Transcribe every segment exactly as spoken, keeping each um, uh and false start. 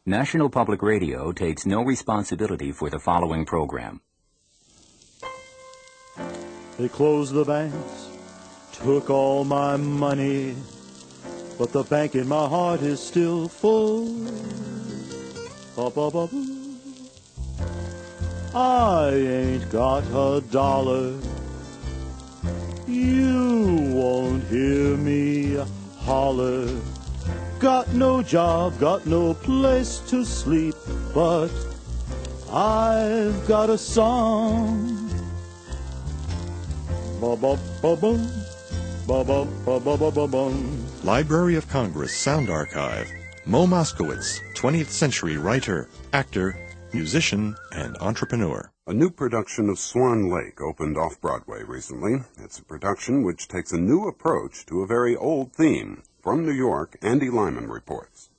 National Public Radio takes no responsibility for the following program. They closed the banks, took all my money, but the bank in my heart is still full. Ba-ba-ba-boo. I ain't got a dollar. You won't hear me holler. Got no job, got no place to sleep, but I've got a song. Ba-ba-ba-bum, ba-ba-ba-ba-ba-bum. Library of Congress Sound Archive. Mo Moskowitz, twentieth century writer, actor, musician, and entrepreneur. A new production of Swan Lake opened off-Broadway recently. It's a production which takes a new approach to a very old theme. From New York, Andy Lyman reports.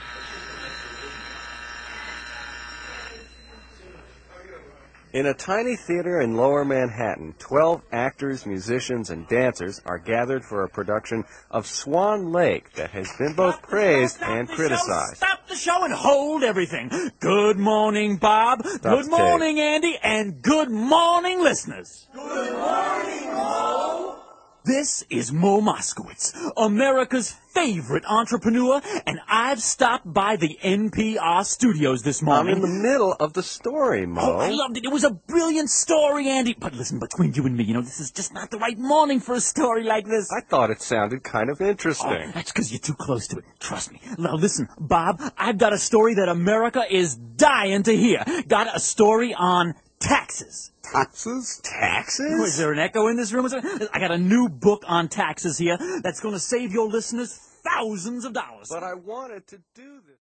In a tiny theater in Lower Manhattan, twelve actors, musicians, and dancers are gathered for a production of Swan Lake that has been both praised and criticized. Stop the show and hold everything. Good morning, Bob. Stop Good the morning, Andy. And good morning, listeners. Good morning, Mo. This is Mo Moskowitz, America's favorite entrepreneur, and I've stopped by the N P R studios this morning. I'm in the middle of the story, Mo. Oh, I loved it. It was a brilliant story, Andy. But listen, between you and me, you know, this is just not the right morning for a story like this. I thought it sounded kind of interesting. Oh, that's because you're too close to it. Trust me. Now, listen, Bob, I've got a story that America is dying to hear. Got a story on taxes. Taxes? Taxes? Oh, is there an echo in this room? I got a new book on taxes here that's going to save your listeners thousands of dollars. But I wanted to do this.